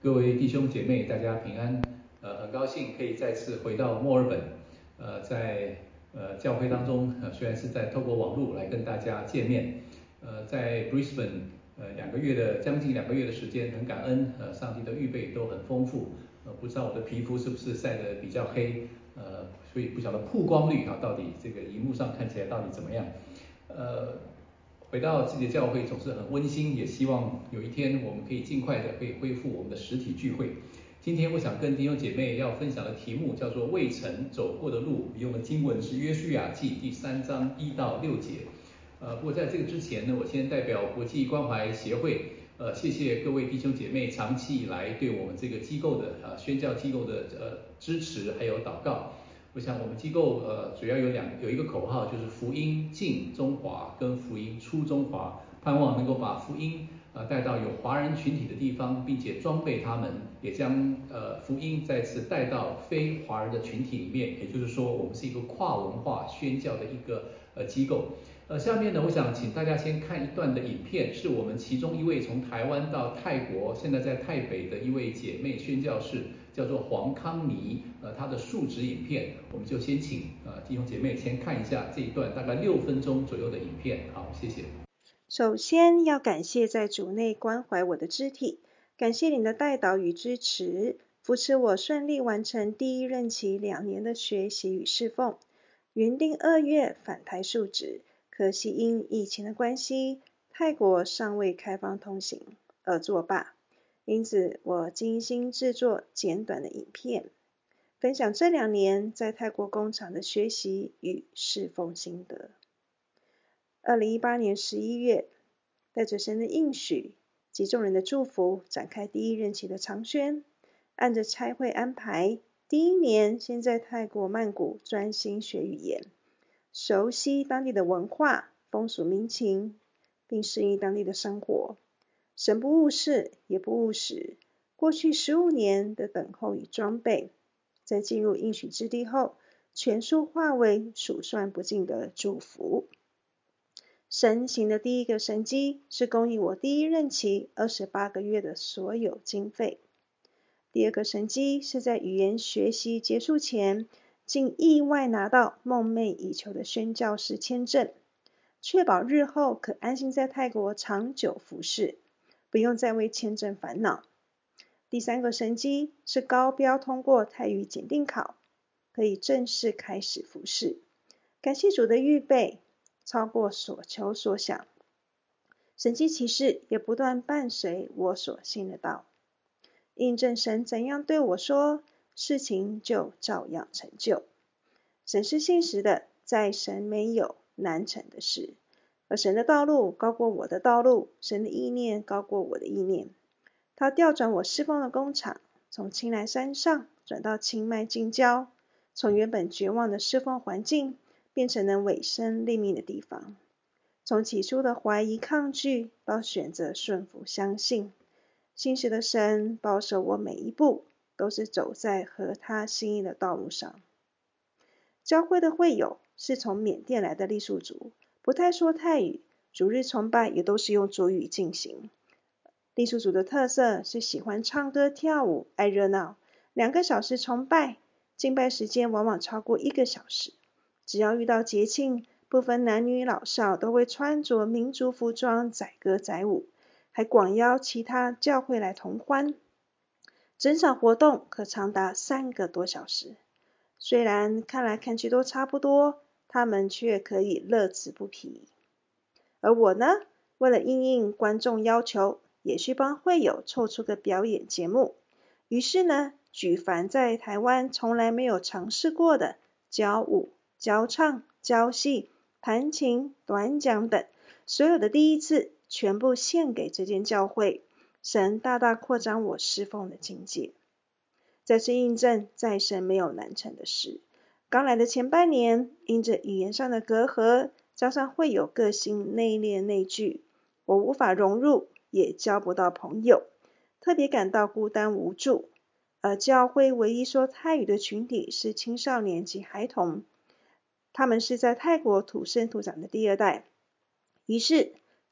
各位弟兄姐妹，大家平安。很高兴可以再次回到墨尔本。在教会当中，虽然是透过网络来跟大家见面。在 Brisbane，将近2个月的时间，很感恩，上帝的预备都很丰富。不知道我的皮肤是不是晒得比较黑，所以不晓得曝光率到底这个荧幕上看起来到底怎么样。回到自己的教会总是很温馨，也希望有一天我们可以尽快的可以恢复我们的实体聚会。今天我想跟弟兄姐妹要分享的题目叫做未曾走过的路，用的经文是约书亚记第3章1到6节。不过在这个之前呢，我先代表国际关怀协会，谢谢各位弟兄姐妹长期以来对我们这个机构的宣教机构的支持还有祷告。我想我们机构主要有一个口号，就是福音进中华跟福音出中华，盼望能够把福音带到有华人群体的地方，并且装备他们，也将福音再次带到非华人的群体里面。也就是说，我们是一个跨文化宣教的一个机构。下面呢，我想请大家先看一段的影片，是我们其中一位从台湾到泰国，现在在泰北的一位姐妹宣教士，叫做黄康妮，她的述职影片，我们就先请弟兄姐妹先看一下这一段大概6分钟左右的影片。好，谢谢。 首先要感谢在主内关怀我的肢体，感谢您的代祷与支持，扶持我顺利完成第1任期2年的学习与侍奉。原定2月返台述职，可惜因疫情的关系，泰国尚未开放通行而作罢。因此我精心制作简短的影片，分享这2年在泰国工厂的学习与侍奉心得。2018年11月，带着神的应许及众人的祝福，展开第1任期的长宣。按着差会安排，第1年先在泰国曼谷专心学语言，熟悉当地的文化、风俗民情，并适应当地的生活。神不误事，也不误时。过去15年的等候与装备，在进入应许之地后，全数化为数算不尽的祝福。神行的第1个神迹是供应我第1任期28个月的所有经费。第2个神迹是在语言学习结束前，竟意外拿到梦寐以求的宣教士签证，确保日后可安心在泰国长久服侍，不用再为签证烦恼。第3个神迹是高标通过泰语检定考，可以正式开始服侍。感谢主的预备，超过所求所想，神迹奇事也不断伴随我所信的道，印证神怎样对我说，事情就照样成就。神是信实的，在神没有难成的事，而神的道路高过我的道路，神的意念高过我的意念。他调转我侍奉的工厂，从清莱山上转到清迈近郊，从原本绝望的侍奉环境变成能委身立命的地方，从起初的怀疑抗拒到选择顺服相信。信实的神保守我每一步都是走在合他心意的道路上。教会的会友是从缅甸来的傈僳族，不太说泰语，主日崇拜也都是用主语进行。傈僳族的特色是喜欢唱歌跳舞，爱热闹，2个小时崇拜，敬拜时间往往超过1个小时。只要遇到节庆，不分男女老少，都会穿着民族服装载歌载舞，还广邀其他教会来同欢。整场活动可长达3个多小时，虽然看来看去都差不多，他们却可以乐此不疲。而我呢，为了因应观众要求，也需帮会友凑出个表演节目。于是呢，举凡在台湾从来没有尝试过的教舞、教唱、教戏、弹琴、短讲等，所有的第一次全部献给这间教会。神大大扩张我侍奉的境界。再次印证，在神没有难成的事。刚来的前半年，因着语言上的隔阂，加上会友个性内敛内聚，我无法融入，也交不到朋友，特别感到孤单无助。而教会唯一说泰语的群体是青少年及孩童，他们是在泰国土生土长的第2代。于是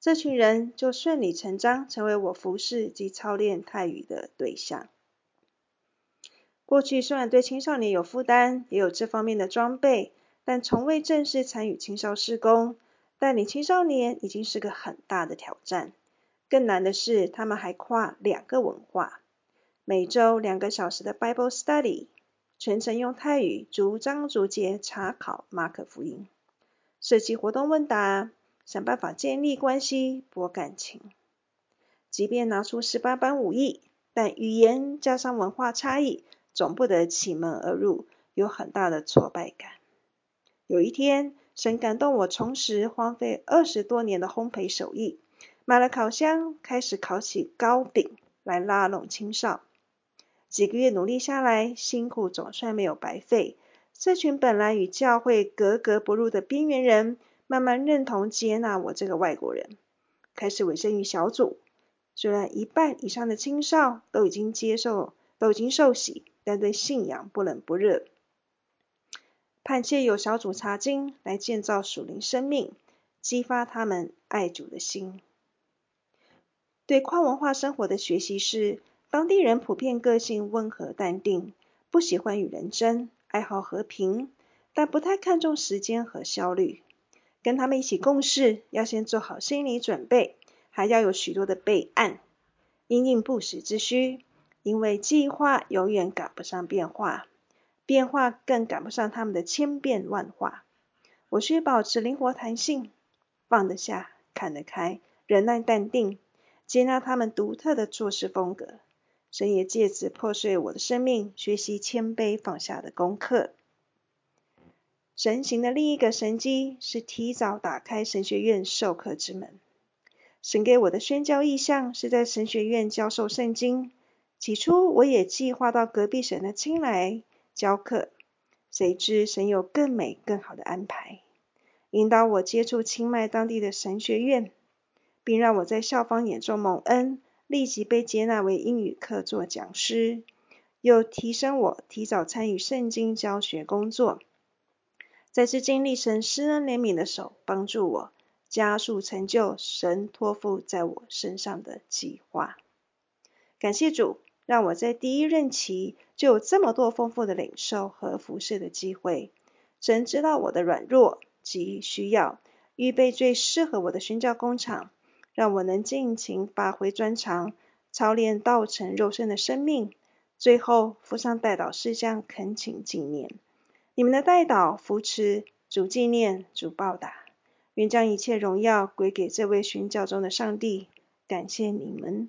这群人就顺理成章成为我服侍及操练泰语的对象。过去虽然对青少年有负担，也有这方面的装备，但从未正式参与青少事工。带领青少年已经是个很大的挑战，更难的是他们还跨2个文化，每周2个小时的 Bible Study， 全程用泰语逐章逐节查考马可福音，设计活动问答，想办法建立关系博感情。即便拿出18般武艺，但语言加上文化差异总不得其门而入，有很大的挫败感。有一天，神感动我重拾荒废20多年的烘焙手艺，买了烤箱，开始烤起糕饼来拉拢青少。几个月努力下来，辛苦总算没有白费。这群本来与教会格格不入的边缘人，慢慢认同接纳我这个外国人，开始委身于小组。虽然1半以上的青少都已经受洗，但对信仰不冷不热。盼切有小组查经来建造属灵生命，激发他们爱主的心。对跨文化生活的学习是，当地人普遍个性温和淡定，不喜欢与人争，爱好和平，但不太看重时间和效率。跟他们一起共事，要先做好心理准备，还要有许多的备案，因应不时之需，因为计划永远赶不上变化，变化更赶不上他们的千变万化。我需保持灵活弹性，放得下，看得开，忍耐淡定，接纳他们独特的做事风格。神也借此破碎我的生命，学习谦卑放下的功课。神行的另一个神迹是提早打开神学院授课之门。神给我的宣教意向是在神学院教授圣经。起初我也计划到隔壁省的青来教课，谁知神有更美更好的安排，引导我接触清迈当地的神学院，并让我在校方眼中蒙恩，立即被接纳为英语课座讲师，又提升我提早参与圣经教学工作。再次经历神施恩怜悯的手，帮助我加速成就神托付在我身上的计划。感谢主，让我在第一任期就有这么多丰富的领受和服事的机会。神知道我的软弱及需要，预备最适合我的宣教工场，让我能尽情发挥专长，操练道成肉身的生命。最后附上代祷事项，恳请纪念。你们的代祷扶持，主纪念，主报答。愿将一切荣耀归给这位宣教中的上帝。感谢你们。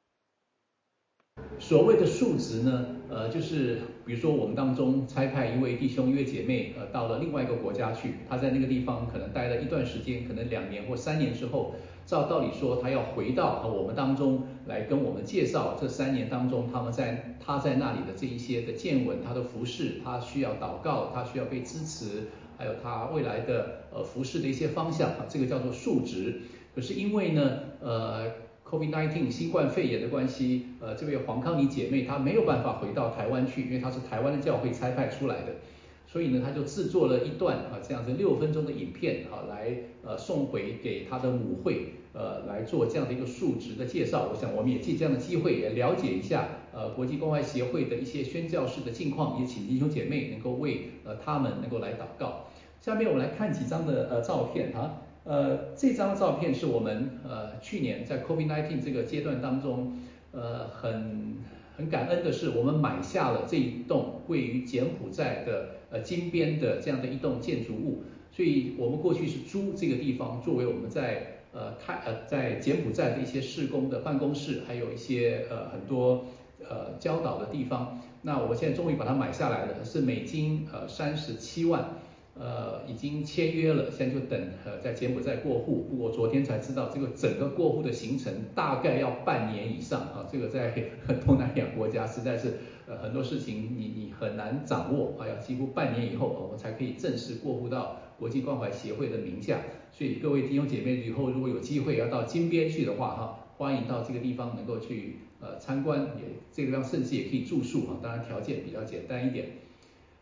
所谓的数值呢，就是比如说我们当中差派一位弟兄一位姐妹，到了另外一个国家去，他在那个地方可能待了一段时间，可能2年或3年之后，照道理说他要回到我们当中来跟我们介绍这3年当中他在那里的这一些的见闻，他的服事，他需要祷告，他需要被支持，还有他未来的服事的一些方向，这个叫做数值。可是因为呢COVID-19 新冠肺炎的关系，这位黄康妮姐妹她没有办法回到台湾去，因为她是台湾的教会差派出来的，所以呢，她就制作了一段这样子6分钟的影片来送回给她的母会，来做这样的一个数值的介绍。我想我们也借这样的机会也了解一下国际关怀协会的一些宣教士的近况，也请弟兄姐妹能够为他们能够来祷告。下面我们来看几张的照片哈。这张照片是我们去年在 COVID-19 这个阶段当中，很感恩的是，我们买下了这一栋位于柬埔寨的金边的这样的一栋建筑物，所以我们过去是租这个地方作为我们在柬埔寨的一些事工的办公室，还有一些很多教导的地方。那我现在终于把它买下来了，是美金37万。已经签约了，现在就等在柬埔寨过户。不过昨天才知道，这个整个过户的行程大概要半年以上啊。这个在东南亚国家实在是很多事情你很难掌握，要几乎半年以后我们才可以正式过户到国际关怀协会的名下。所以各位弟兄姐妹以后如果有机会要到金边去的话欢迎到这个地方能够去参观，这个地方甚至也可以住宿当然条件比较简单一点。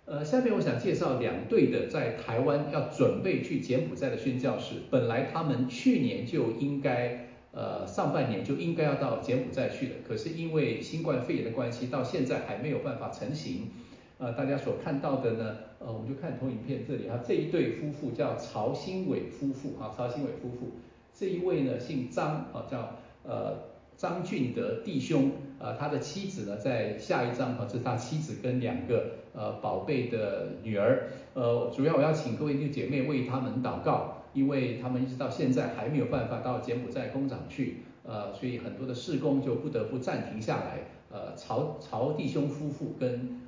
下面我想介绍2对的在台湾要准备去柬埔寨的宣教士，本来他们去年就应该上半年就应该要到柬埔寨去的，可是因为新冠肺炎的关系，到现在还没有办法成行。大家所看到的呢，我们就看投影片这里这一对夫妇叫曹新伟夫妇曹新伟夫妇，这一位呢姓张叫张俊德弟兄他的妻子呢在下一张这是他妻子跟2个宝贝的女儿。主要我要请各位弟兄姐妹为他们祷告，因为他们一直到现在还没有办法到柬埔寨工厂去，所以很多的事工就不得不暂停下来。曹弟兄夫妇跟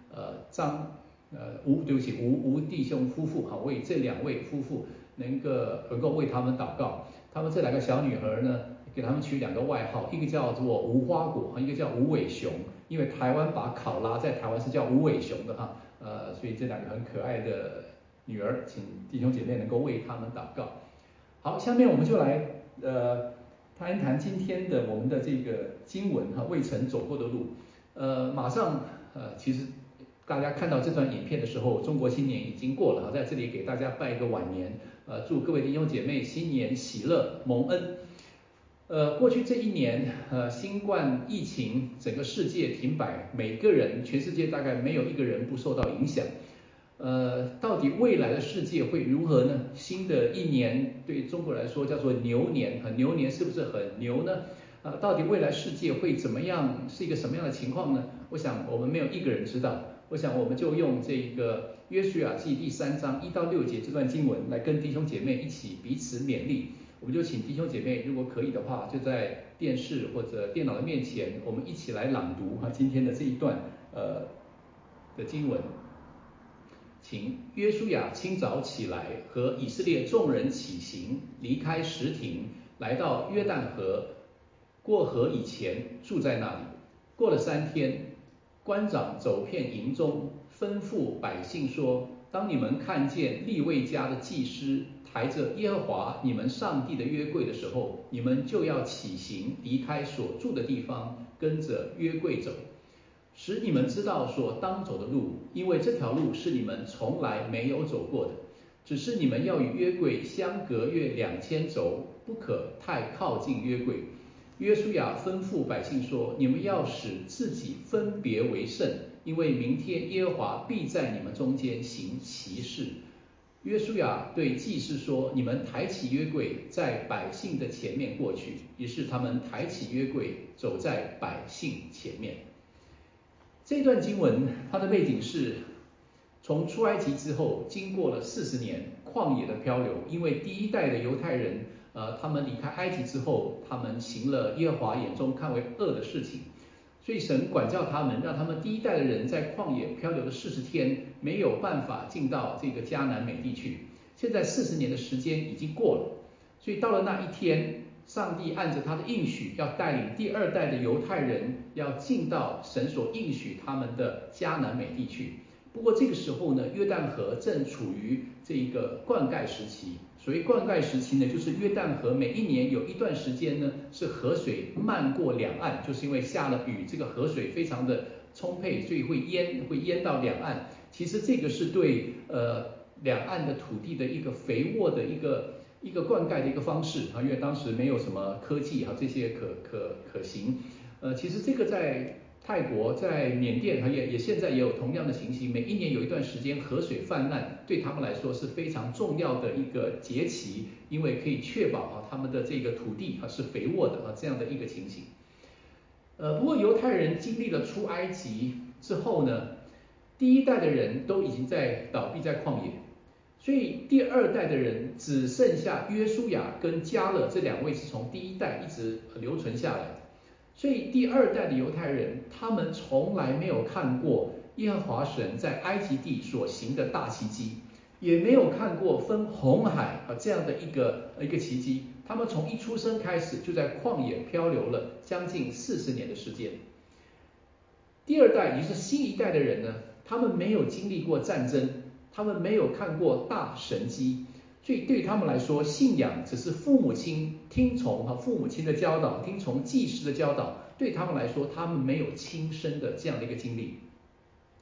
吴弟兄夫妇为这2位夫妇能够为他们祷告。他们这2个小女孩呢，给他们取2个外号，一个叫做无花果，一个叫无尾熊，因为台湾把考拉在台湾是叫无尾熊的所以这2个很可爱的女儿，请弟兄姐妹能够为他们祷告。好，下面我们就来谈一谈今天的我们的这个经文未曾走过的路。马上其实大家看到这段影片的时候，中国新年已经过了在这里给大家拜一个晚年，祝各位弟兄姐妹新年喜乐蒙恩。过去这1年新冠疫情整个世界停摆，每个人全世界大概没有一个人不受到影响。到底未来的世界会如何呢？新的1年对中国来说叫做牛年，牛年是不是很牛呢？到底未来世界会怎么样，是一个什么样的情况呢？我想我们没有一个人知道。我想我们就用这个约书亚记第3章1到6节这段经文来跟弟兄姐妹一起彼此勉励。我们就请弟兄姐妹如果可以的话，就在电视或者电脑的面前，我们一起来朗读今天的这一段的经文。请约书亚清早起来，和以色列众人起行，离开什亭，来到约旦河，过河以前住在那里。过了3天，官长走遍营中，吩咐百姓说：当你们看见利未家的祭司抬着耶和华你们上帝的约柜的时候，你们就要起行，离开所住的地方，跟着约柜走，使你们知道所当走的路，因为这条路是你们从来没有走过的。只是你们要与约柜相隔约2000肘，不可太靠近约柜。约书亚吩咐百姓说：你们要使自己分别为圣，因为明天耶和华必在你们中间行奇事。约书亚对祭司说：你们抬起约柜，在百姓的前面过去。于是他们抬起约柜，走在百姓前面。这段经文它的背景是从出埃及之后，经过了40年旷野的漂流，因为第1代的犹太人他们离开埃及之后，他们行了耶和华眼中看为恶的事情，所以神管教他们，让他们第1代的人在旷野漂流了40天，没有办法进到这个迦南美地去。现在40年的时间已经过了，所以到了那一天，上帝按着他的应许，要带领第2代的犹太人要进到神所应许他们的迦南美地去。不过这个时候呢，约旦河正处于这个灌溉时期。所谓灌溉时期呢，就是约旦河每1年有一段时间呢，是河水漫过两岸，就是因为下了雨，这个河水非常的充沛，所以会淹到两岸。其实这个是对两岸的土地的一个肥沃的一个灌溉的一个方式因为当时没有什么科技这些可行。其实这个在泰国、在缅甸也现在也有同样的情形，每1年有一段时间河水泛滥，对他们来说是非常重要的一个节期，因为可以确保他们的这个土地是肥沃的这样的一个情形。不过犹太人经历了出埃及之后呢，第1代的人都已经在倒闭在旷野，所以第2代的人只剩下约书亚跟迦勒这2位是从第1代一直留存下来的。所以第2代的犹太人，他们从来没有看过耶和华神在埃及地所行的大奇迹，也没有看过分红海这样的一个奇迹。他们从一出生开始就在旷野漂流了将近40年的时间。第2代也就是新一代的人呢，他们没有经历过战争，他们没有看过大神迹，所以对他们来说，信仰只是父母亲听从父母亲的教导，听从祭司的教导，对他们来说，他们没有亲身的这样的一个经历。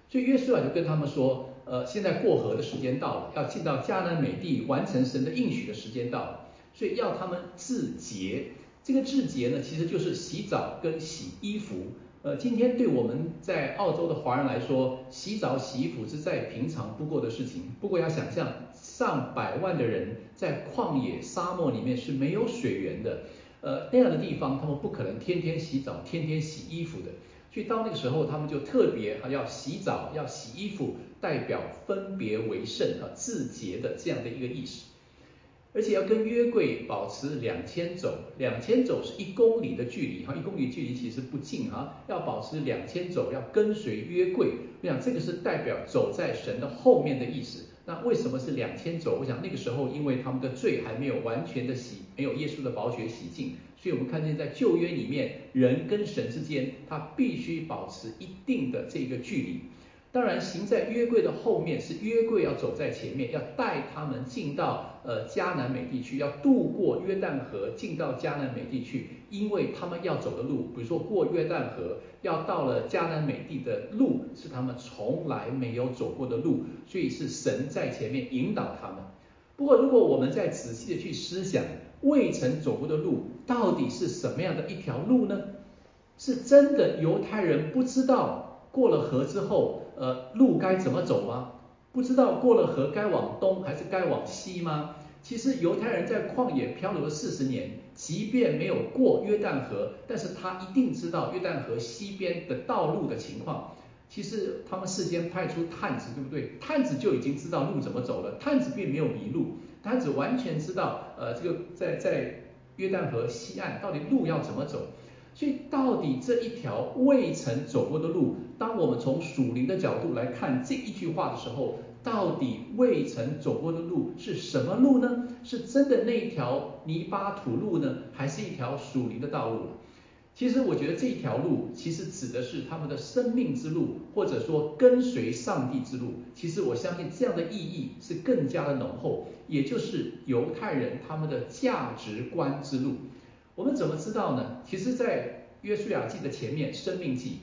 所以约书亚就跟他们说，现在过河的时间到了，要进到迦南美地完成神的应许的时间到了，所以要他们自洁。这个自洁呢，其实就是洗澡跟洗衣服。今天对我们在澳洲的华人来说，洗澡洗衣服是再平常不过的事情。不过要想象，上百万的人在旷野沙漠里面是没有水源的，那样的地方，他们不可能天天洗澡、天天洗衣服的。所以到那个时候，他们就特别要洗澡、要洗衣服，代表分别为圣自洁的这样的一个意识。而且要跟约柜保持2000肘，2000肘是1公里的距离，1公里距离其实不近要保持2000肘，要跟随约柜。我想这个是代表走在神的后面的意思。那为什么是2000肘？我想那个时候因为他们的罪还没有完全的洗，没有耶稣的宝血洗净，所以我们看见在旧约里面，人跟神之间他必须保持一定的这个距离。当然，行在约柜的后面是约柜要走在前面，要带他们进到迦南美地区，要渡过约旦河进到迦南美地区，因为他们要走的路，比如说过约旦河，要到了迦南美地的路是他们从来没有走过的路，所以是神在前面引导他们。不过，如果我们再仔细的去思想，未曾走过的路到底是什么样的一条路呢？是真的犹太人不知道过了河之后，路该怎么走吗？不知道过了河该往东还是该往西吗？其实犹太人在旷野漂流了40年，即便没有过约旦河，但是他一定知道约旦河西边的道路的情况。其实他们事先派出探子，对不对？探子就已经知道路怎么走了，探子并没有迷路，探子完全知道，这个在约旦河西岸到底路要怎么走。所以到底这一条未曾走过的路，当我们从属灵的角度来看这一句话的时候，到底未曾走过的路是什么路呢？是真的那一条泥巴土路呢，还是一条属灵的道路？其实我觉得这一条路其实指的是他们的生命之路，或者说跟随上帝之路。其实我相信这样的意义是更加的浓厚，也就是犹太人他们的价值观之路。我们怎么知道呢？其实在约书亚记的前面，申命记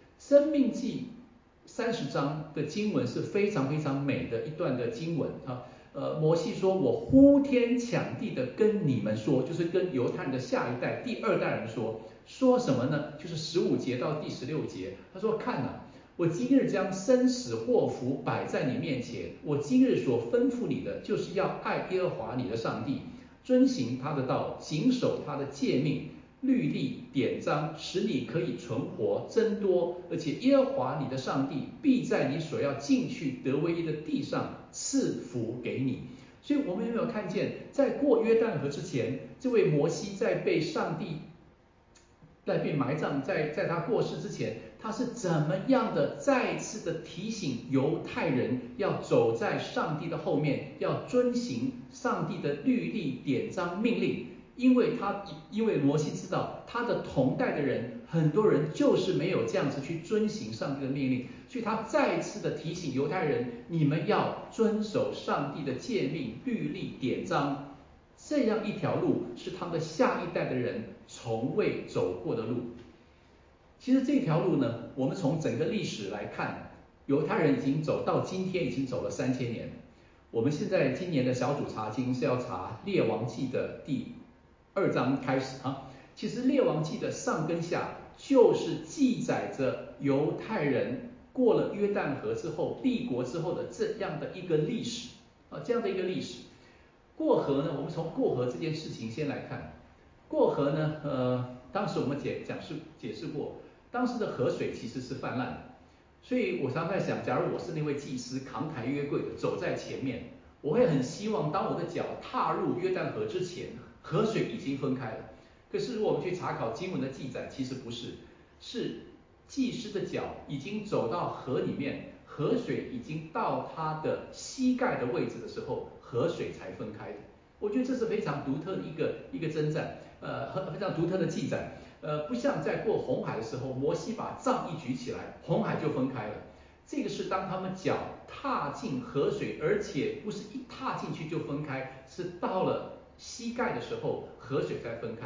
30章的经文是非常非常美的一段的经文摩西说，我呼天抢地的跟你们说，就是跟犹太人的下一代第2代人说什么呢？就是15节到第16节，他说，看我今日将生死祸福摆在你面前，我今日所吩咐你的，就是要爱耶和华你的上帝，遵行他的道，谨守他的诫命、律例、典章，使你可以存活增多，而且耶和华你的上帝必在你所要进去得为业的地上赐福给你。所以我们有没有看见，在过约旦河之前，这位摩西在被上帝埋葬，在他过世之前，他是怎么样的再次的提醒犹太人要走在上帝的后面，要遵行上帝的律例、典章、命令。因为摩西知道他的同代的人，很多人就是没有这样子去遵行上帝的命令，所以他再次的提醒犹太人，你们要遵守上帝的诫命、律例、典章。这样一条路是他们的下一代的人从未走过的路。其实这条路呢，我们从整个历史来看，犹太人已经走到今天，已经走了3000年。我们现在今年的小组查经是要查列王记的第2章开始其实列王记的上跟下就是记载着犹太人过了约旦河之后立国之后的这样的一个历史这样的一个历史。过河呢，我们从过河这件事情先来看。过河呢，当时我们解释过，当时的河水其实是泛滥的，所以我常在想，假如我是那位祭司扛抬约柜的走在前面，我会很希望当我的脚踏入约旦河之前，河水已经分开了。可是如果我们去查考经文的记载，其实不是，是祭司的脚已经走到河里面，河水已经到他的膝盖的位置的时候，河水才分开的。我觉得这是非常独特的一个征战，非常独特的记载。不像在过红海的时候，摩西把杖一举起来，红海就分开了。这个是当他们脚踏进河水，而且不是一踏进去就分开，是到了膝盖的时候，河水才分开。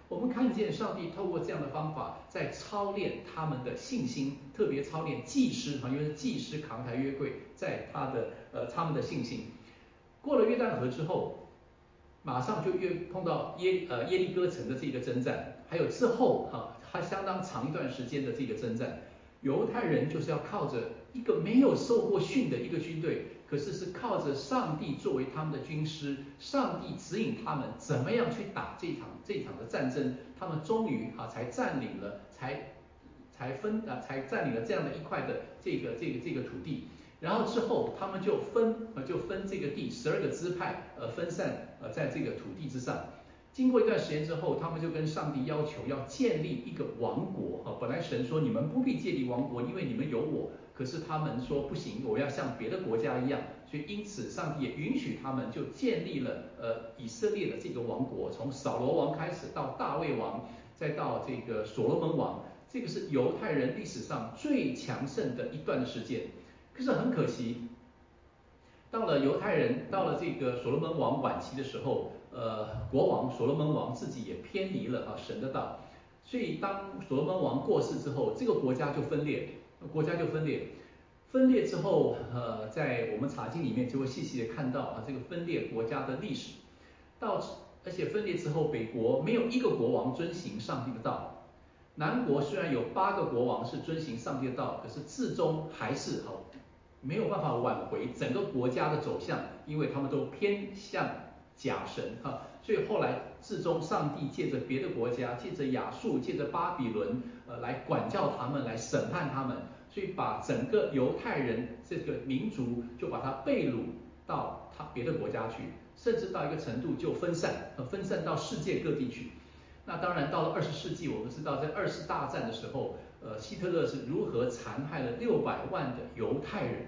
我们看见上帝透过这样的方法，在操练他们的信心，特别操练祭司因为是祭司扛抬约柜，在他们的信心。过了约旦河之后，马上就碰到耶利哥城的这个征战，还有之后还相当长一段时间的这个征战。犹太人就是要靠着一个没有受过训的一个军队，可是是靠着上帝作为他们的军师，上帝指引他们怎么样去打这场的战争，他们终于才占领了，才占领了这样的一块的这个土地。然后之后他们就分这个地12个支派分散在这个土地之上。经过一段时间之后，他们就跟上帝要求要建立一个王国本来神说你们不必建立王国，因为你们有我。可是他们说不行，我要像别的国家一样。所以因此上帝也允许他们就建立了以色列的这个王国，从扫罗王开始到大卫王，再到这个所罗门王。这个是犹太人历史上最强盛的一段的时间。可是很可惜，到了这个所罗门王晚期的时候，国王所罗门王自己也偏离了神的道，所以当所罗门王过世之后，这个国家就分裂，分裂之后，在我们查经里面就会细细的看到这个分裂国家的历史。而且分裂之后，北国没有一个国王遵行上帝的道，南国虽然有8个国王是遵行上帝的道，可是至终还是没有办法挽回整个国家的走向，因为他们都偏向假神所以后来至终上帝借着别的国家，借着亚述，借着巴比伦来管教他们，来审判他们，所以把整个犹太人这个民族就把它被掳到别的国家去，甚至到一个程度就分散到世界各地去。那当然到了20世纪，我们知道在2次大战的时候，希特勒是如何残害了600万的犹太人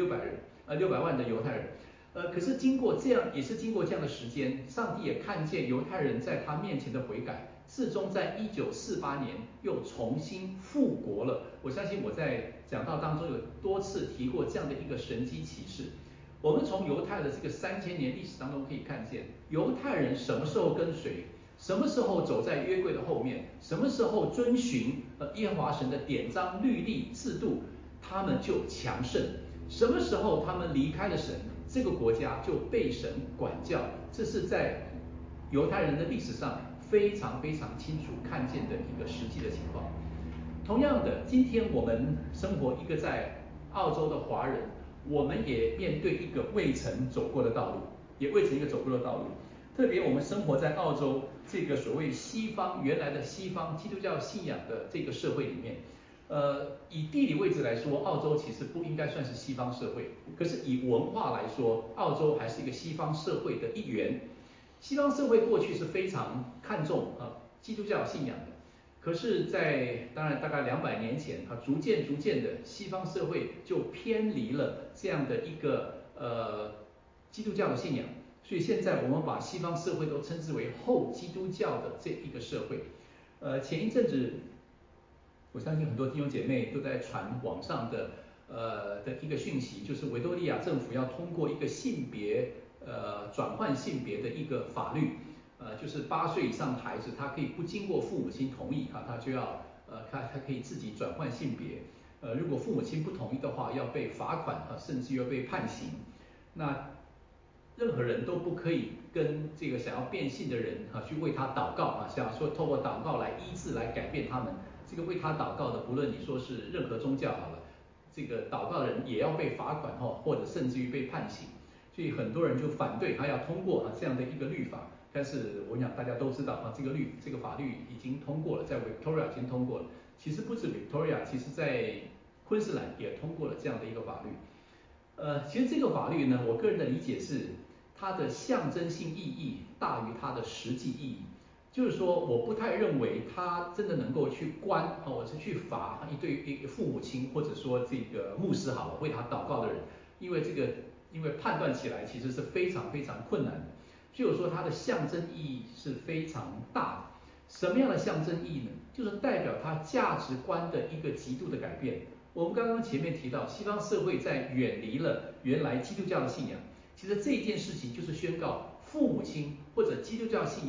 ，600万的犹太人。可是经过这样的时间，上帝也看见犹太人在他面前的悔改，至终在1948年又重新复国了。我相信我在讲道当中有多次提过这样的一个神迹奇事。我们从犹太的这个3000年历史当中可以看见，犹太人什么时候跟随，什么时候走在约柜的后面，什么时候遵循耶和华神的典章律例制度，他们就强盛。什么时候他们离开了神，这个国家就被神管教。这是在犹太人的历史上非常非常清楚看见的一个实际的情况。同样的，今天我们生活一个在澳洲的华人，我们也面对一个未曾走过的道路，特别我们生活在澳洲这个所谓原来的西方基督教信仰的这个社会里面，以地理位置来说，澳洲其实不应该算是西方社会，可是以文化来说，澳洲还是一个西方社会的一员。西方社会过去是非常看重基督教信仰的，可是当然大概200年前逐渐的西方社会就偏离了这样的一个基督教的信仰，所以现在我们把西方社会都称之为后基督教的这一个社会。前一阵子我相信很多弟兄姐妹都在传网上的一个讯息，就是维多利亚政府要通过一个转换性别的一个法律，就是8岁以上的孩子他可以不经过父母亲同意他就要他可以自己转换性别，如果父母亲不同意的话要被罚款甚至要被判刑。那任何人都不可以跟这个想要变性的人去为他祷告想要说透过祷告来医治来改变他们。这个为他祷告的，不论你说是任何宗教好了，这个祷告的人也要被罚款或者甚至于被判刑。所以很多人就反对他要通过这样的一个律法。但是我想大家都知道这个法律已经通过了，在 Victoria 已经通过了。其实不止 Victoria， 其实在昆士兰也通过了这样的一个法律。其实这个法律呢，我个人的理解是它的象征性意义大于它的实际意义。就是说我不太认为他真的能够去或者去罚一个父母亲或者说这个牧师好了为他祷告的人，因为判断起来其实是非常非常困难的。就是说它的象征意义是非常大的。什么样的象征意义呢？就是代表他价值观的一个极度的改变。我们刚刚前面提到西方社会在远离了原来基督教的信仰，其实这件事情就是宣告父母亲或者基督教信仰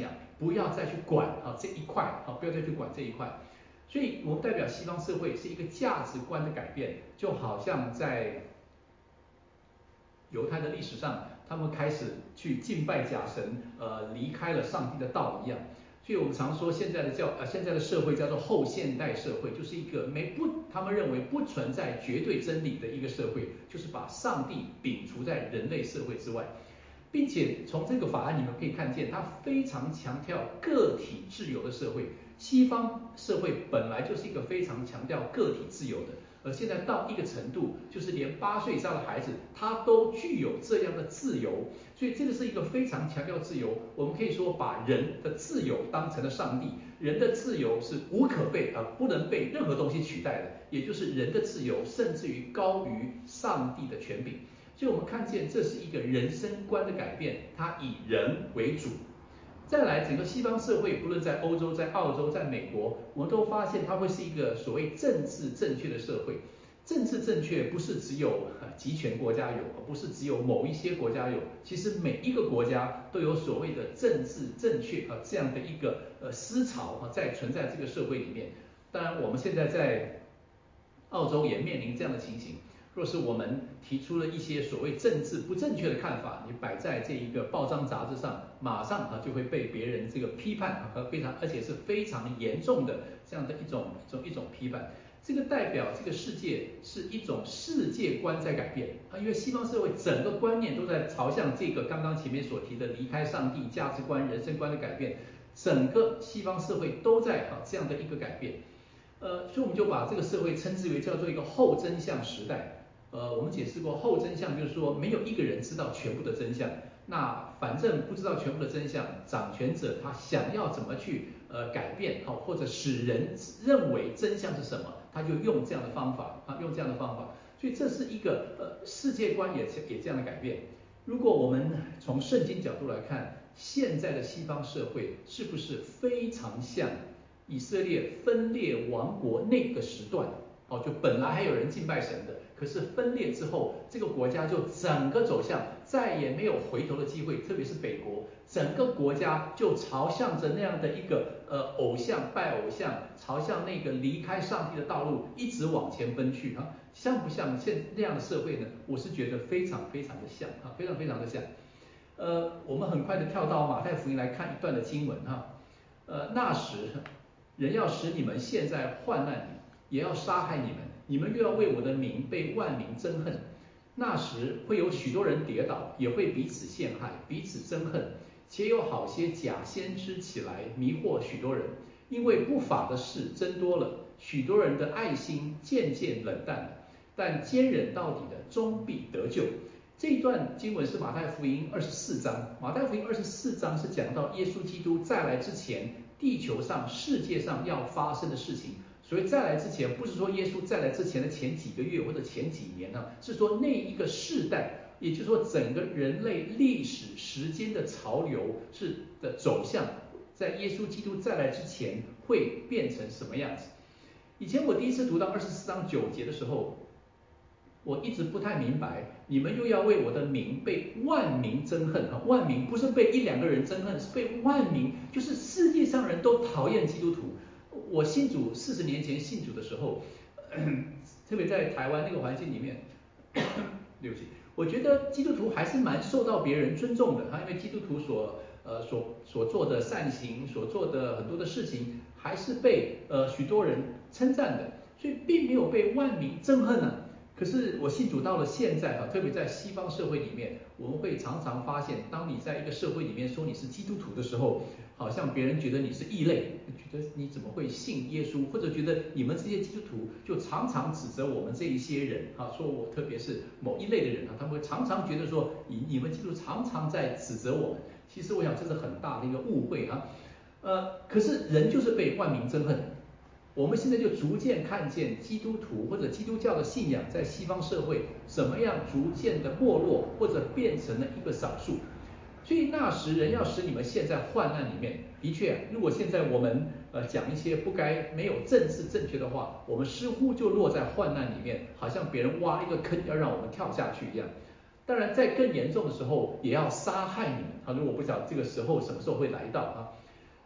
不要再去管这一块不要再去管这一块。所以我们代表西方社会是一个价值观的改变，就好像在犹太的历史上，他们开始去敬拜假神，离开了上帝的道一样。所以我们常说现在的社会叫做后现代社会，就是一个他们认为不存在绝对真理的一个社会，就是把上帝摒除在人类社会之外。并且从这个法案你们可以看见，它非常强调个体自由的社会。西方社会本来就是一个非常强调个体自由的，而现在到一个程度，就是连8岁以上的孩子他都具有这样的自由，所以这个是一个非常强调自由。我们可以说把人的自由当成了上帝，人的自由是无可被不能被任何东西取代的，也就是人的自由甚至于高于上帝的权柄。所以我们看见这是一个人生观的改变，它以人为主。再来，整个西方社会，不论在欧洲、在澳洲、在美国，我们都发现它会是一个所谓政治正确的社会。政治正确不是只有集权国家有，不是只有某一些国家有，其实每一个国家都有所谓的政治正确这样的一个思潮在存在这个社会里面。当然，我们现在在澳洲也面临这样的情形。若是我们提出了一些所谓政治不正确的看法，你摆在这一个报章杂志上，马上就会被别人这个批判而且是非常严重的这样的一种批判。这个代表这个世界是一种世界观在改变因为西方社会整个观念都在朝向这个刚刚前面所提的离开上帝价值观、人生观的改变，整个西方社会都在这样的一个改变。所以我们就把这个社会称之为叫做一个后真相时代。我们解释过，后真相就是说没有一个人知道全部的真相，那反正不知道全部的真相，掌权者他想要怎么去改变或者使人认为真相是什么，他就用这样的方法所以这是一个世界观也这样的改变。如果我们从圣经角度来看，现在的西方社会是不是非常像以色列分裂王国那个时段就本来还有人敬拜神的，可是分裂之后，这个国家就整个走向再也没有回头的机会，特别是北国，整个国家就朝向着那样的一个偶像拜偶像，朝向那个离开上帝的道路一直往前奔去像不像那样的社会呢？我是觉得非常非常的像非常非常的像。我们很快的跳到马太福音来看一段的经文那时人要使你们陷在患难里，也要杀害你们，你们又要为我的名被万民憎恨。那时会有许多人跌倒，也会彼此陷害，彼此憎恨，且有好些假先知起来迷惑许多人。因为不法的事增多了，许多人的爱心渐渐冷淡了，但坚忍到底的终必得救。这一段经文是马太福音24章，马太福音24章是讲到耶稣基督再来之前，地球上、世界上要发生的事情。所以再来之前，不是说耶稣再来之前的前几个月或者前几年是说那一个世代，也就是说整个人类历史时间的潮流的走向，在耶稣基督再来之前会变成什么样子。以前我第一次读到24章9节的时候，我一直不太明白，你们又要为我的名被万民憎恨万民不是被1、2个人憎恨，是被万民，就是世界上人都讨厌基督徒。我信主40年前信主的时候，特别在台湾那个环境里面，对不起，我觉得基督徒还是蛮受到别人尊重的因为基督徒所做的善行，所做的很多的事情，还是被许多人称赞的，所以并没有被万民憎恨可是我信主到了现在特别在西方社会里面，我们会常常发现，当你在一个社会里面说你是基督徒的时候，好像别人觉得你是异类，觉得你怎么会信耶稣，或者觉得你们这些基督徒就常常指责我们这一些人说我特别是某一类的人他们会常常觉得说你们基督徒常常在指责我们。其实我想这是很大的一个误会可是人就是被万民憎恨。我们现在就逐渐看见基督徒或者基督教的信仰在西方社会怎么样逐渐的没落，或者变成了一个少数。所以那时人要使你们陷在患难里面，的确如果现在我们讲一些没有政治正确的话，我们似乎就落在患难里面，好像别人挖一个坑要让我们跳下去一样。当然在更严重的时候也要杀害你们如果不晓得这个时候什么时候会来到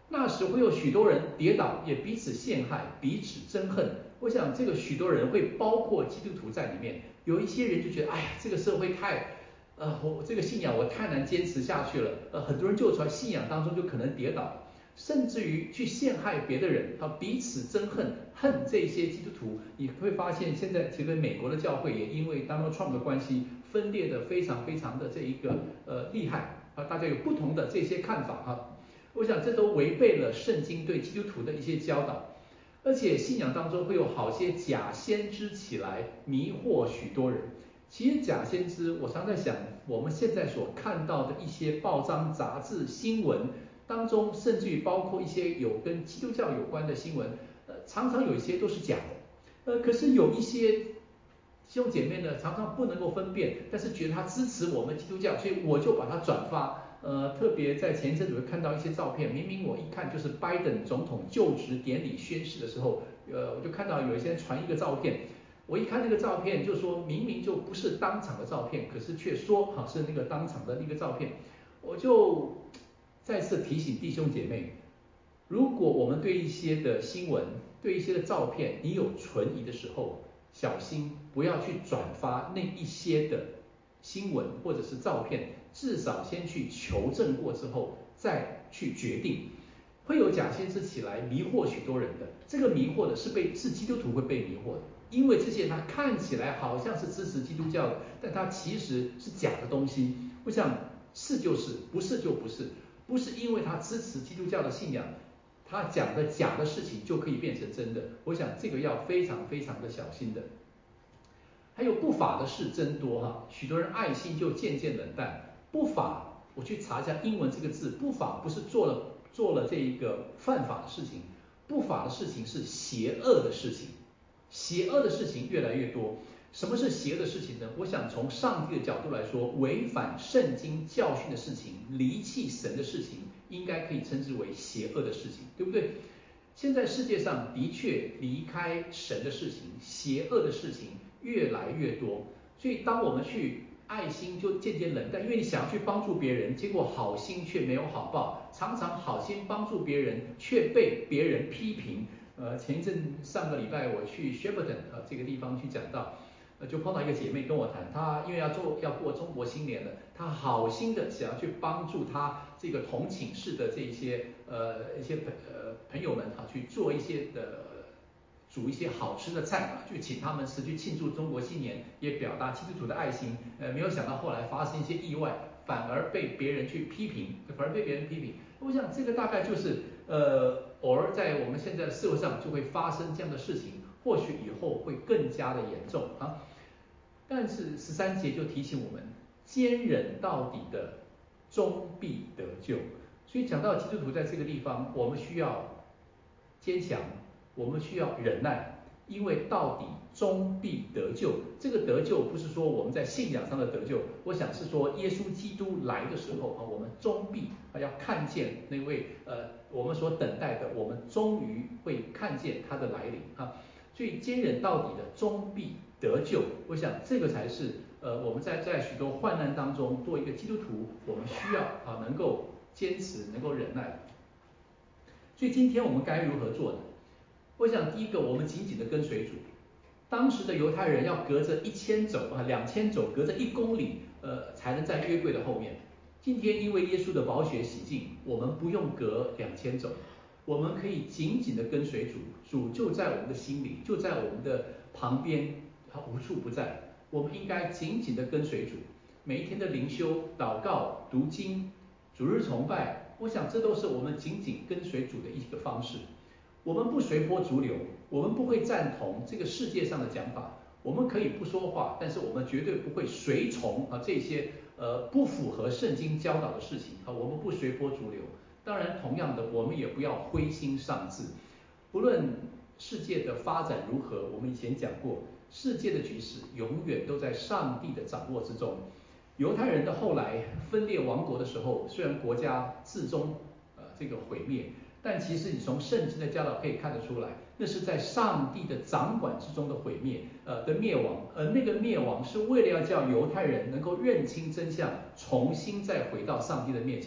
那时会有许多人跌倒，也彼此陷害，彼此憎恨。我想这个许多人会包括基督徒在里面。有一些人就觉得，哎呀，这个社会我这个信仰我太难坚持下去了。很多人就从信仰当中就可能跌倒，甚至于去陷害别的人，彼此憎恨，恨这些基督徒。你会发现现在其实美国的教会也因为 Donald Trump 的关系分裂的非常非常的这一个厉害大家有不同的这些看法我想这都违背了圣经对基督徒的一些教导，而且信仰当中会有好些假先知起来迷惑许多人。其实假先知，我常在想，我们现在所看到的一些报章、杂志、新闻当中，甚至于包括一些有跟基督教有关的新闻，常常有一些都是假的。可是有一些弟兄姐妹呢，常常不能够分辨，但是觉得他支持我们基督教，所以我就把它转发。特别在前一阵子会看到一些照片，明明我一看就是拜登总统就职典礼宣誓的时候，我就看到有一些人传一个照片，我一看那个照片就说明明就不是当场的照片，可是却说是那个当场的那个照片，我就再次提醒弟兄姐妹，如果我们对一些的新闻、对一些的照片，你有存疑的时候，小心不要去转发那一些的新闻或者是照片，至少先去求证过之后再去决定。会有假先知起来迷惑许多人的，这个迷惑的是基督徒会被迷惑的，因为这些他看起来好像是支持基督教的，但他其实是假的东西。我想是就是，不是就不是，不是因为他支持基督教的信仰，他讲的假的事情就可以变成真的。我想这个要非常非常的小心的。还有不法的事增多许多人爱心就渐渐冷淡。不法，我去查一下英文这个字，不法不是做了这一个犯法的事情，不法的事情是邪恶的事情，邪恶的事情越来越多。什么是邪恶的事情呢？我想从上帝的角度来说，违反圣经教训的事情，离弃神的事情，应该可以称之为邪恶的事情，对不对？现在世界上的确离开神的事情，邪恶的事情越来越多，所以当我们去爱心就渐渐冷淡，因为你想要去帮助别人，结果好心却没有好报，常常好心帮助别人却被别人批评。上个礼拜我去 Shepparton 这个地方去讲道，就碰到一个姐妹跟我谈，她因为要过中国新年了，她好心的想要去帮助她这个同寝室的这一些朋友们去做一些煮一些好吃的菜去请他们吃，去庆祝中国新年，也表达基督徒的爱心。没有想到后来发生一些意外，反而被别人去批评，我想这个大概就是偶尔在我们现在的社会上就会发生这样的事情，或许以后会更加的严重但是13节就提醒我们，坚忍到底的终必得救。所以讲到基督徒在这个地方，我们需要坚强，我们需要忍耐，因为到底终必得救。这个得救不是说我们在信仰上的得救，我想是说耶稣基督来的时候我们终必要看见那位我们所等待的，我们终于会看见他的来临所以坚忍到底的终必得救。我想这个才是我们在许多患难当中，做一个基督徒，我们需要能够坚持，能够忍耐。所以今天我们该如何做呢？我想第一个，我们紧紧的跟随主。当时的犹太人要隔着1000肘2000肘，隔着1公里才能在约柜的后面。今天因为耶稣的宝血洗净，我们不用隔2000肘，我们可以紧紧的跟随主，主就在我们的心里，就在我们的旁边，他无处不在。我们应该紧紧的跟随主，每一天的灵修、祷告、读经、主日崇拜，我想这都是我们紧紧跟随主的一个方式。我们不随波逐流，我们不会赞同这个世界上的讲法，我们可以不说话，但是我们绝对不会随从这些不符合圣经教导的事情我们不随波逐流。当然同样的，我们也不要灰心丧志。不论世界的发展如何，我们以前讲过，世界的局势永远都在上帝的掌握之中。犹太人的后来分裂亡国的时候，虽然国家至终这个毁灭，但其实你从圣经的教导可以看得出来，那是在上帝的掌管之中的毁灭的灭亡。而那个灭亡是为了要叫犹太人能够认清真相，重新再回到上帝的面前。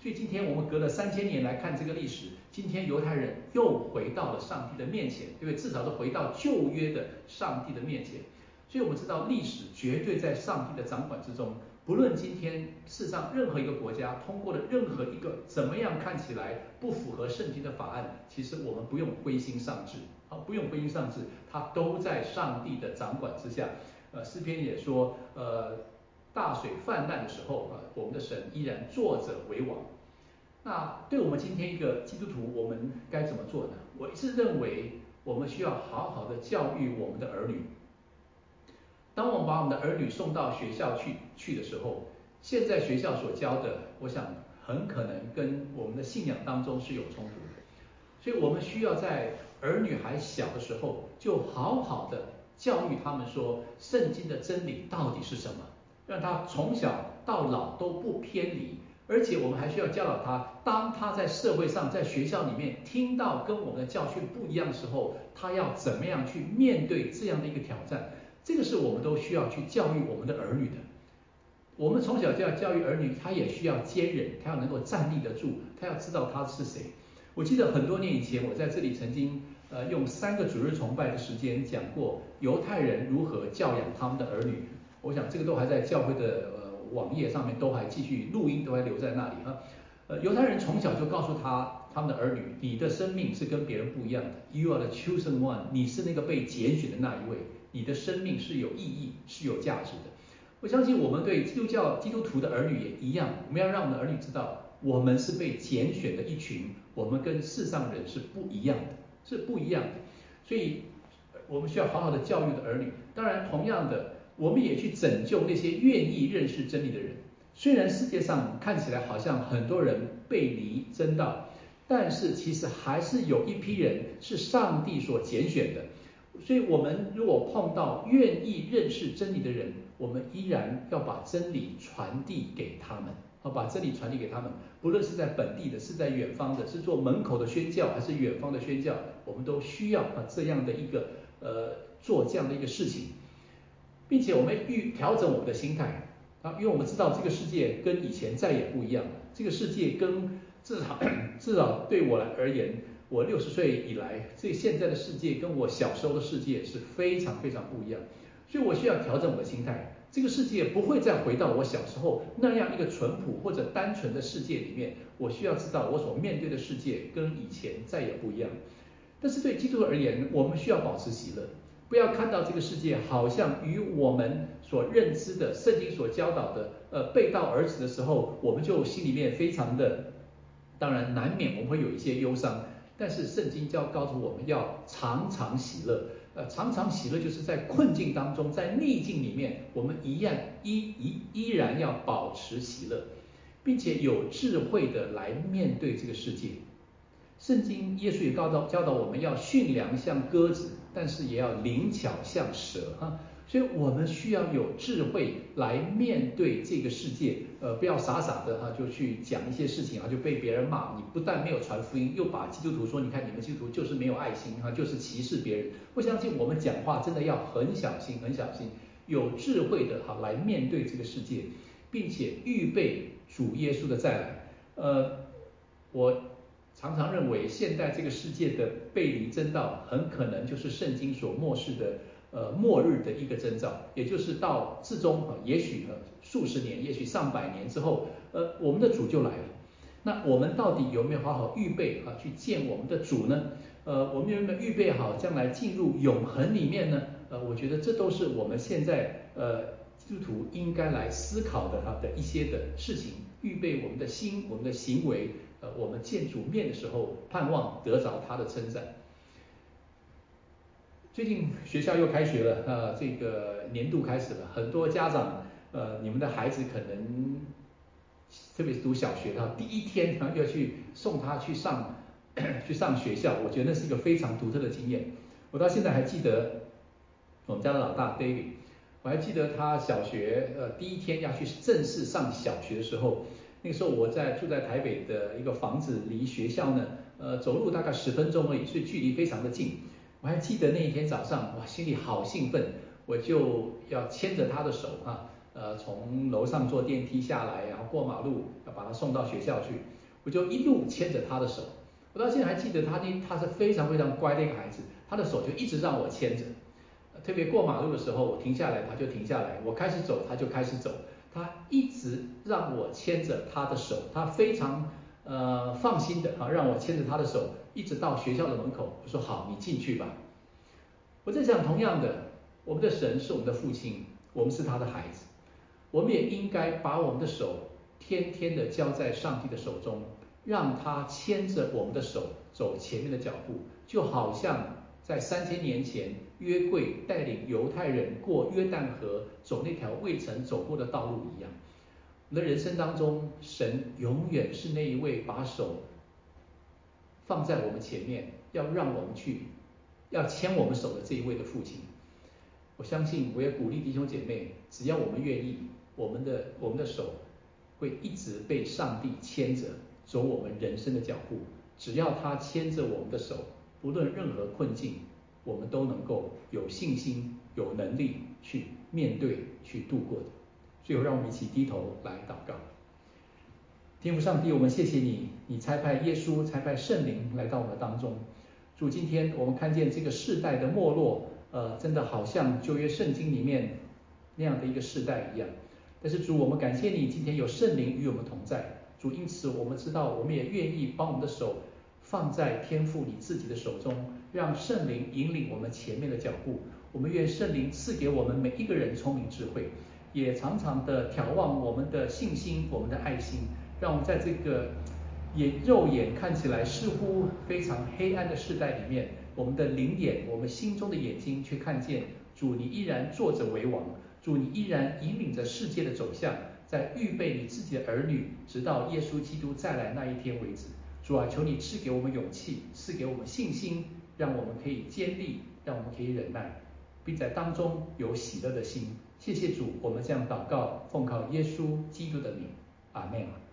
所以今天我们隔了3000年来看这个历史，今天犹太人又回到了上帝的面前，对不对？至少是回到旧约的上帝的面前。所以我们知道历史绝对在上帝的掌管之中。不论今天世上任何一个国家通过了任何一个怎么样看起来不符合圣经的法案，其实我们不用灰心丧志，不用灰心丧志，它都在上帝的掌管之下。诗篇也说，大水泛滥的时候，我们的神依然坐着为王。那对我们今天一个基督徒，我们该怎么做呢？我一直认为，我们需要好好的教育我们的儿女。当我们把我们的儿女送到学校去的时候，现在学校所教的，我想很可能跟我们的信仰当中是有冲突的。所以我们需要在儿女还小的时候，就好好的教育他们说，圣经的真理到底是什么，让他从小到老都不偏离。而且我们还需要教导他，当他在社会上，在学校里面听到跟我们的教训不一样的时候，他要怎么样去面对这样的一个挑战。这个是我们都需要去教育我们的儿女的。我们从小就要教育儿女，他也需要坚韧，他要能够站立得住，他要知道他是谁。我记得很多年以前，我在这里曾经用3个主日崇拜的时间讲过犹太人如何教养他们的儿女。我想这个都还在教会的网页上面都还继续录音，都还留在那里哈。犹太人从小就告诉他们的儿女，你的生命是跟别人不一样的 ，You are the chosen one， 你是那个被拣选的那一位。你的生命是有意义、是有价值的。我相信我们对基督徒的儿女也一样，我们要让我们的儿女知道，我们是被拣选的一群，我们跟世上人是不一样的，是不一样的。所以，我们需要好好的教育的儿女。当然，同样的，我们也去拯救那些愿意认识真理的人。虽然世界上看起来好像很多人背离真道，但是其实还是有一批人是上帝所拣选的。所以我们如果碰到愿意认识真理的人，我们依然要把真理传递给他们，把真理传递给他们。不论是在本地的，是在远方的，是做门口的宣教，还是远方的宣教，我们都需要这样的一个做这样的一个事情，并且我们调整我们的心态因为我们知道这个世界跟以前再也不一样了。这个世界跟至少对我而言，我60岁以来，现在的世界跟我小时候的世界是非常非常不一样，所以我需要调整我的心态。这个世界不会再回到我小时候那样一个淳朴或者单纯的世界里面，我需要知道我所面对的世界跟以前再也不一样。但是对基督徒而言，我们需要保持喜乐，不要看到这个世界好像与我们所认知的圣经所教导的背道而驰的时候，我们就心里面非常的，当然难免我们会有一些忧伤，但是圣经告诉我们要常常喜乐。常常喜乐就是在困境当中，在逆境里面，我们依然要保持喜乐，并且有智慧的来面对这个世界。圣经耶稣也教导我们要驯良像鸽子，但是也要灵巧像蛇所以我们需要有智慧来面对这个世界，不要傻傻的就去讲一些事情就被别人骂，你不但没有传福音，又把基督徒说，你看你们基督徒就是没有爱心就是歧视别人。我相信我们讲话真的要很小心，很小心，有智慧的来面对这个世界，并且预备主耶稣的再来。我常常认为现在这个世界的背离真道，很可能就是圣经所漠视的末日的一个征兆，也就是到至终也许数十年，也许上百年之后，我们的主就来了。那我们到底有没有好好预备去见我们的主呢？我们有没有预备好将来进入永恒里面呢？我觉得这都是我们现在基督徒应该来思考的一些的事情，预备我们的心，我们的行为，我们见主面的时候，盼望得着他的称赞。最近学校又开学了，这个年度开始了，很多家长，你们的孩子可能，特别是读小学的，第一天要去送他去上学校，我觉得那是一个非常独特的经验。我到现在还记得我们家的老大 David， 我还记得他小学第一天要去正式上小学的时候，那个时候我住在台北的一个房子，离学校呢走路大概10分钟而已，所以距离非常的近。我还记得那一天早上，哇，心里好兴奋，我就要牵着他的手从楼上坐电梯下来，然后过马路要把他送到学校去，我就一路牵着他的手。我到现在还记得他是非常非常乖的一个孩子，他的手就一直让我牵着。特别过马路的时候，我停下来他就停下来，我开始走他就开始走，他一直让我牵着他的手，他非常放心的让我牵着他的手，一直到学校的门口。我说好，你进去吧。我在想，同样的，我们的神是我们的父亲，我们是他的孩子，我们也应该把我们的手天天的交在上帝的手中，让他牵着我们的手走前面的脚步，就好像在3000年前约柜带领犹太人过约旦河，走那条未曾走过的道路一样。我们的人生当中，神永远是那一位把手放在我们前面，要让我们去，要牵我们手的这一位的父亲。我相信，我也鼓励弟兄姐妹，只要我们愿意，我们的手会一直被上帝牵着走我们人生的脚步。只要他牵着我们的手，不论任何困境，我们都能够有信心、有能力去面对、去度过的。最后，让我们一起低头来祷告。天父上帝，我们谢谢你，你差派耶稣、差派圣灵来到我们当中。主，今天我们看见这个世代的没落，真的好像旧约圣经里面那样的一个世代一样。但是主，我们感谢你，今天有圣灵与我们同在。主，因此我们知道，我们也愿意把我们的手放在天父你自己的手中，让圣灵引领我们前面的脚步。我们愿圣灵赐给我们每一个人聪明智慧，也常常的眺望我们的信心、我们的爱心，让我们在这个肉眼看起来似乎非常黑暗的世代里面，我们的灵眼，我们心中的眼睛却看见主，你依然坐着为王，主，你依然引领着世界的走向，在预备你自己的儿女，直到耶稣基督再来那一天为止。主啊，求你赐给我们勇气，赐给我们信心，让我们可以坚立，让我们可以忍耐，并在当中有喜乐的心。谢谢主，我们这样祷告，奉靠耶稣基督的名，阿们。